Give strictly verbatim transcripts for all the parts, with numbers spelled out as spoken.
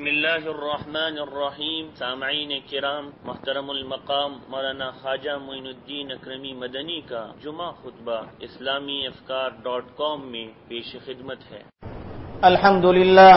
بسم اللہ الرحمن الرحیم. سامعین کرام، محترم المقام مولانا خواجہ معین الدین اکرمی مدنی کا جمعہ خطبہ اسلامی افکار ڈاٹ کام میں پیش خدمت ہے. الحمد للہ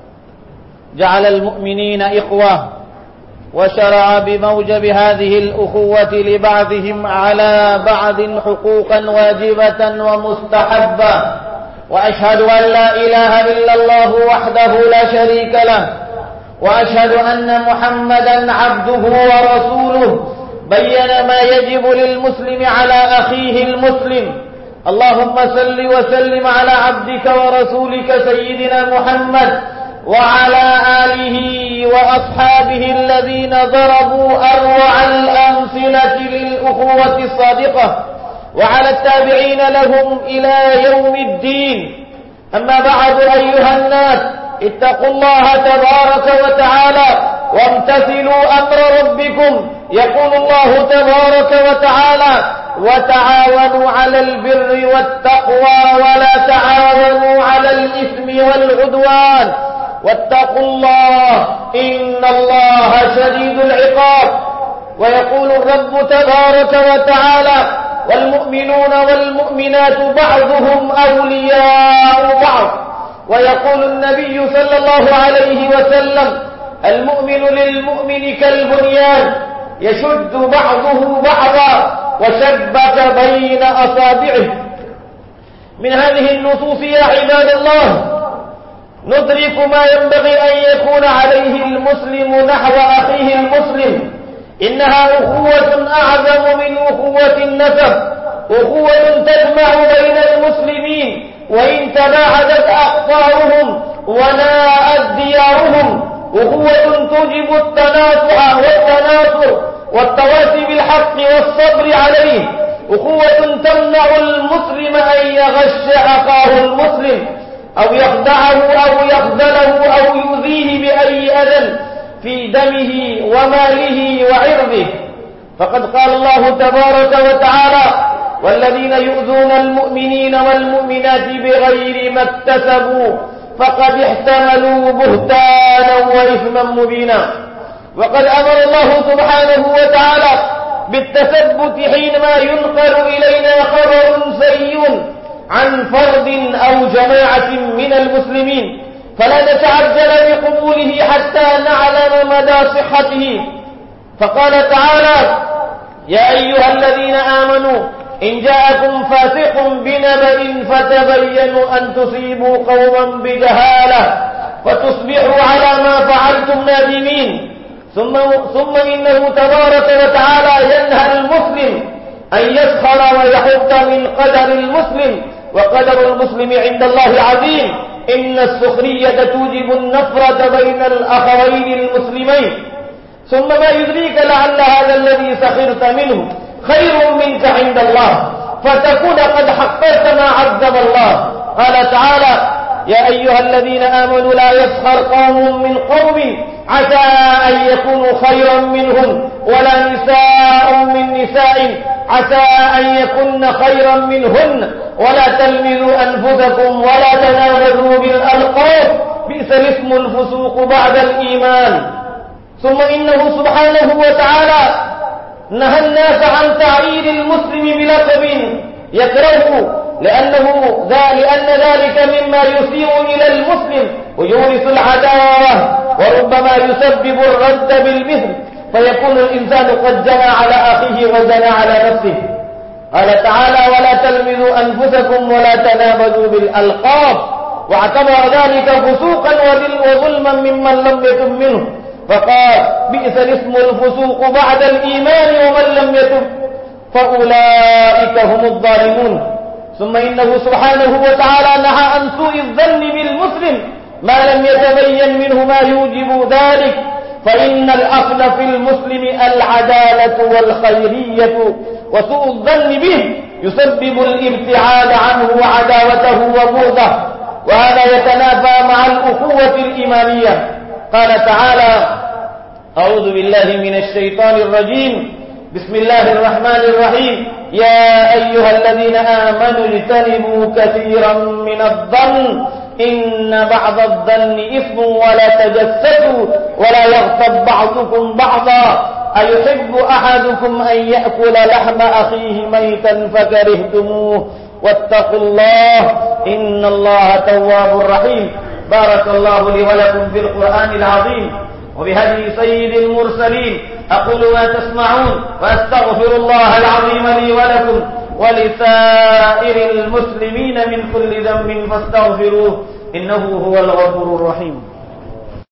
جعل المؤمنین اخوہ وشرع بموجب هذه الأخوة لبعضهم على بعض حقوقا واجبة ومستحبة، وأشهد أن لا إله إلا الله وحده لا شريك له، وأشهد أن محمدا عبده ورسوله بين ما يجب للمسلم على أخيه المسلم. اللهم صل وسلم على عبدك ورسولك سيدنا محمد وعلى آله وأصحابه الذين ضربوا أروع الأمثلة للأخوة الصادقة، وعلى التابعين لهم إلى يوم الدين. أما بعد أيها الناس، اتقوا الله تبارك وتعالى وامتثلوا أمر ربكم. يقول الله تبارك وتعالى: وتعاونوا على البر والتقوى ولا تعاونوا على الإثم والعدوان واتقوا الله إن الله شديد العقاب. ويقول الرب تبارك وتعالى: والمؤمنون والمؤمنات بعضهم أولياء بعض. ويقول النبي صلى الله عليه وسلم: المؤمن للمؤمن كالبنيان يشد بعضه بعضا وشبك بين أصابعه. من هذه النصوص يا عباد الله ندرك ما ينبغي أن يكون عليه المسلم نحو أخيه المسلم. إنها أخوة أعظم من أخوة النسب، أخوة تجمع بين المسلمين وإن تباعدت أقطارهم وناءت ديارهم، أخوة توجب التناصح والتناصر والتواصي بالحق والصبر عليه، أخوة تمنع المسلم أن يغش أخاه المسلم أو يخدعه أو يخذله أو يؤذيه بأي أذى في دمه وماله وعرضه. فقد قال الله تبارك وتعالى: والذين يؤذون المؤمنين والمؤمنات بغير ما اكتسبوا فقد احتملوا بهتانا وإثما مبينا. وقد أمر الله سبحانه وتعالى بالتثبت حينما ينقل إلينا خبر سيء عن فرد أو جماعة من المسلمين، فلا نتعجل بقبوله حتى نعلم مدى صحته. فقال تعالى: يا أيها الذين آمنوا إن جاءكم فاسق بنبأ فتبينوا أن تصيبوا قوما بجهالة فتصبحوا على ما فعلتم نادمين. ثم, ثم إنه تبارك وتعالى ينهى المسلم أن يسخر ويحط من قدر المسلم، وقدر المسلم عند الله عظيم. إن السخرية توجب النفرة بين الأخوين المسلمين. ثم ما يدريك لعل هذا الذي سخرت منه خير منك عند الله فتكون قد حققت ما عذب الله. قال تعالى: يا أيها الذين آمنوا لا يسخر قوم من قوم عسى أن يكونوا خيرا منهم ولا نساء من نساء عسى أن يكن خيرا منهن ولا تلمزوا أنفسكم ولا تنابزوا بالألقاب بئس الاسم الفسوق بعد الإيمان. ثم إنه سبحانه وتعالى نهى الناس عن تعيير المسلم بلقب يكرهه، لأنه لأن ذلك مما يسيء إلى المسلم ويورث العداوة، وربما يسبب الرد بالمثل فيكون الإنسان قد جنى على أخيه وجنى على نفسه. قال تعالى: ولا تلمزوا أنفسكم ولا تنابزوا بالألقاب، واعتبر ذلك فسوقا وظلما ممن لم يتب منه، فقال: بئس الاسم الفسوق بعد الإيمان ومن لم يتب فأولئك هم الظالمون. ثم إنه سبحانه وتعالى نهى عن سوء الظن بالمسلم ما لم يتبين منه ما يوجب ذلك، فإن الأصل في المسلم العدالة والخيرية، وسوء الظن به يسبب الابتعاد عنه وعداوته وبغضه، وهذا يتنافى مع الأخوة الإيمانية. قال تعالى: أعوذ بالله من الشيطان الرجيم، بسم الله الرحمن الرحيم: يا أيها الذين آمنوا اجتنبوا كثيرا من الظن إن بعض الظن إثم ولا تجسسوا ولا يغتب بعضكم بعضا أيحب أحدكم أن يأكل لحم أخيه ميتا فكرهتموه واتقوا الله إن الله تواب رحيم. بارك الله لي ولكم في القرآن العظيم وبهدي سيد المرسلين. أقول ما تسمعون وأستغفر الله العظيم لي ولكم ولسائر المسلمين من كل ذنب فاستغفروه إنه هو الغفور الرحيم.